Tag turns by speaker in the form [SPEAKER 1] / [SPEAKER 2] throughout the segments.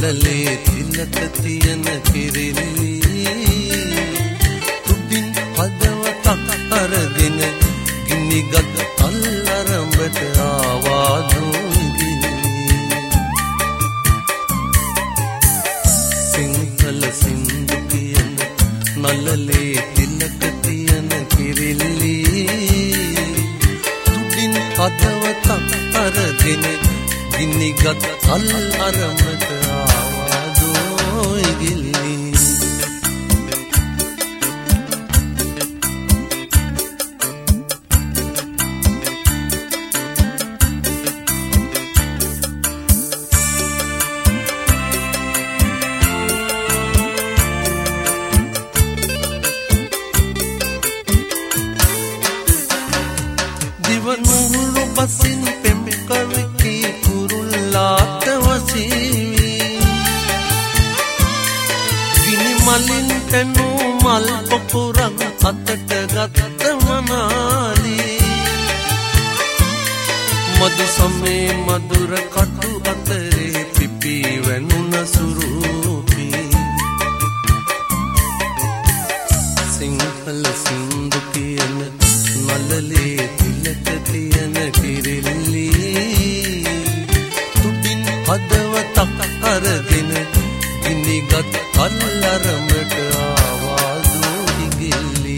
[SPEAKER 1] නලලේ තිලක තියන කිරිලි තුඩින් හදවතක් අරගෙන ගිනිගත් අල්ලරඹට ආවාදෝගිලි සිංහල සින්දු කියන නලලේ තිලක තියන කිරිලි තුඩින් හදවතක් අරගෙන ගිනිගත් අල්ලරඹට ආවාදෝගිලි දිවනුහුරු බසින් පෙම් කවිකි කුරුල්ලාට වසීවි ගිනි මලින් තනු මල් පොකුරක් අතට ගත්ත මනාලි මදු සමේ මధుර කටු අතරේ පිපි වැනුන සුරූපි සිංහල සින්දු කියන නලලේ තිලක තියන කිරිලි තුඩින් හදවතක් අරගෙන ගිනිගත් අල්ලරඹට ආවාදෝගිලි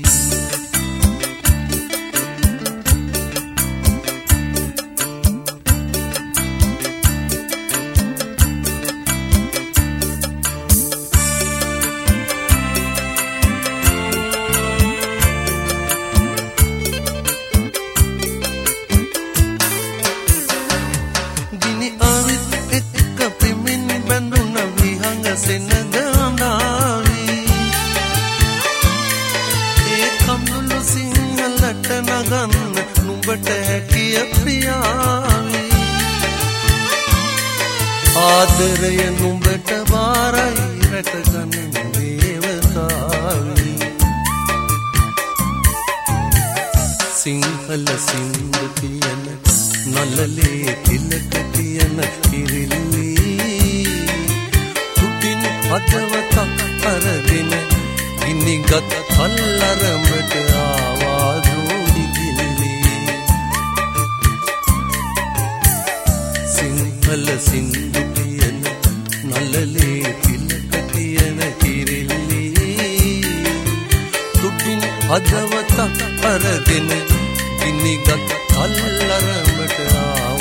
[SPEAKER 1] සෙනගනාවි ඒ කම්ලු සිංහලට නගන්න නුඹට හැකිය ප්‍රියාවි ආදරය නුඹට වාරයි රැකගන්න දේවතාවි සිංහල සින්දු කියන නලලේ තිලක තියන කිරිලි හදවතක් අරගෙන ගිනිගත් අල්ලරඹට ආවාදෝගිලි සිංහල සින්දු කියන නලලේ තිලක තියන කිරිලි තුඩින් හදවතක් අරගෙන ගිනිගත් අල්ලරඹට